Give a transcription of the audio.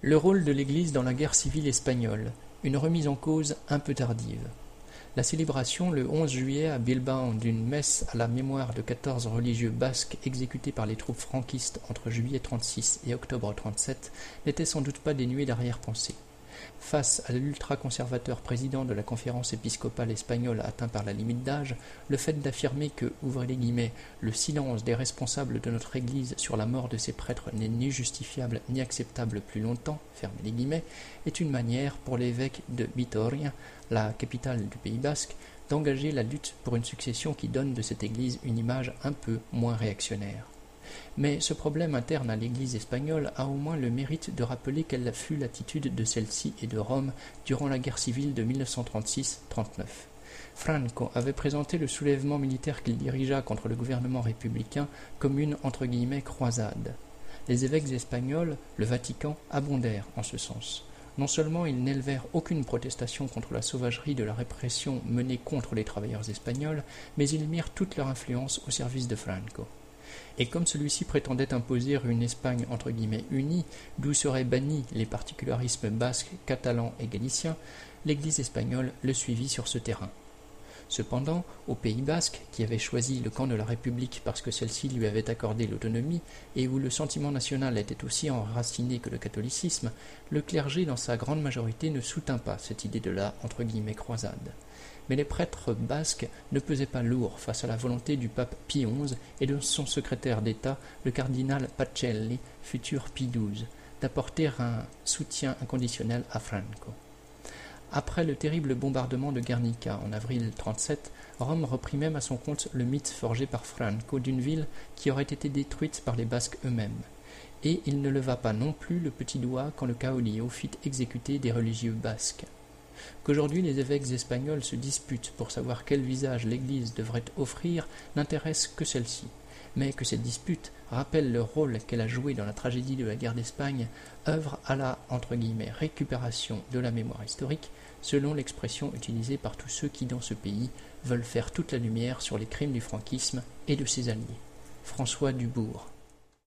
Le rôle de l'Église dans la guerre civile espagnole, une remise en cause un peu tardive. La célébration le 11 juillet à Bilbao d'une messe à la mémoire de 14 religieux basques exécutés par les troupes franquistes entre juillet 36 et octobre 37 n'était sans doute pas dénuée d'arrière-pensée. Face à l'ultra-conservateur président de la conférence épiscopale espagnole atteint par la limite d'âge, le fait d'affirmer que, ouvrez les guillemets, le silence des responsables de notre Église sur la mort de ses prêtres n'est ni justifiable ni acceptable plus longtemps, fermez les guillemets, est une manière pour l'évêque de Vitoria, la capitale du Pays basque, d'engager la lutte pour une succession qui donne de cette Église une image un peu moins réactionnaire. Mais ce problème interne à l'Église espagnole a au moins le mérite de rappeler quelle fut l'attitude de celle-ci et de Rome durant la guerre civile de 1936-39. Franco avait présenté le soulèvement militaire qu'il dirigea contre le gouvernement républicain comme une « croisade ». Les évêques espagnols, le Vatican, abondèrent en ce sens. Non seulement ils n'élevèrent aucune protestation contre la sauvagerie de la répression menée contre les travailleurs espagnols, mais ils mirent toute leur influence au service de Franco. Et comme celui-ci prétendait imposer une Espagne « unie », d'où seraient bannis les particularismes basques, catalans et galiciens, l'Église espagnole le suivit sur ce terrain. Cependant, au Pays basque, qui avait choisi le camp de la République parce que celle-ci lui avait accordé l'autonomie et où le sentiment national était aussi enraciné que le catholicisme, le clergé dans sa grande majorité ne soutint pas cette idée de la « croisade ». Mais les prêtres basques ne pesaient pas lourd face à la volonté du pape Pie XI et de son secrétaire d'État, le cardinal Pacelli, futur Pie XII, d'apporter un soutien inconditionnel à Franco. Après le terrible bombardement de Guernica en avril 1937, Rome reprit même à son compte le mythe forgé par Franco d'une ville qui aurait été détruite par les Basques eux-mêmes. Et il ne leva pas non plus le petit doigt quand le caudillo fit exécuter des religieux basques. Qu'aujourd'hui les évêques espagnols se disputent pour savoir quel visage l'Église devrait offrir n'intéresse que celle-ci, mais que cette dispute rappelle le rôle qu'elle a joué dans la tragédie de la guerre d'Espagne, œuvre à la « récupération de la mémoire historique », selon l'expression utilisée par tous ceux qui, dans ce pays, veulent faire toute la lumière sur les crimes du franquisme et de ses alliés. François Dubourg.